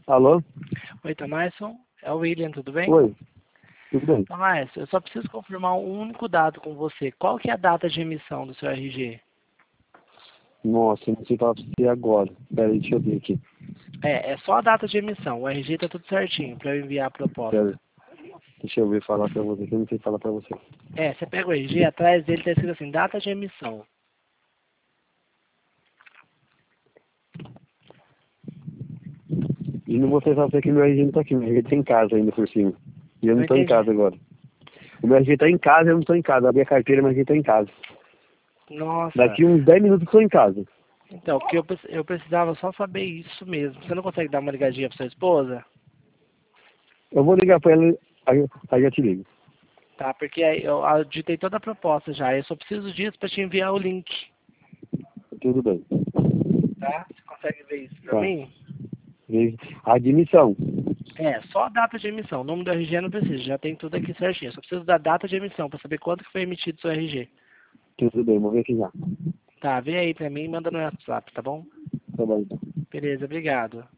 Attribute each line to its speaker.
Speaker 1: Alô?
Speaker 2: Oi, Tamarson. É o William, tudo bem?
Speaker 1: Oi, tudo bem?
Speaker 2: Tamarson, eu só preciso confirmar um único dado com você. Qual que é a data de emissão do seu RG?
Speaker 1: Nossa, eu não sei falar pra você agora. Pera aí, deixa eu ver aqui.
Speaker 2: É só a data de emissão. O RG tá tudo certinho para eu enviar a proposta.
Speaker 1: Pera, deixa eu ver falar pra você, que eu não sei falar pra você.
Speaker 2: Você pega o RG, atrás dele tá escrito assim, data de emissão.
Speaker 1: E não vou falar pra você que meu RG não tá aqui, meu RG tá em casa ainda por cima. E eu
Speaker 2: Não
Speaker 1: não tô em
Speaker 2: entendi.
Speaker 1: casa agora. O meu RG tá em casa, eu não tô em casa. Abri a carteira, meu RG tá em casa.
Speaker 2: Nossa.
Speaker 1: Daqui uns 10 minutos eu tô em casa.
Speaker 2: Então, porque eu precisava só saber isso mesmo. Você não consegue dar uma ligadinha pra sua esposa?
Speaker 1: Eu vou ligar pra ela, aí eu te ligo.
Speaker 2: Tá, porque aí eu digitei toda a proposta já. Eu só preciso disso pra te enviar o link.
Speaker 1: Tudo bem.
Speaker 2: Tá? Você consegue ver isso pra
Speaker 1: Tá.
Speaker 2: mim?
Speaker 1: Admissão.
Speaker 2: Só a data de emissão. O nome do RG não precisa, já tem tudo aqui certinho. Só preciso da data de emissão para saber quanto que foi emitido o seu RG.
Speaker 1: Tudo bem, vou ver aqui já.
Speaker 2: Tá, vê aí pra mim e manda no WhatsApp, tá bom?
Speaker 1: Tá bom então.
Speaker 2: Beleza, obrigado.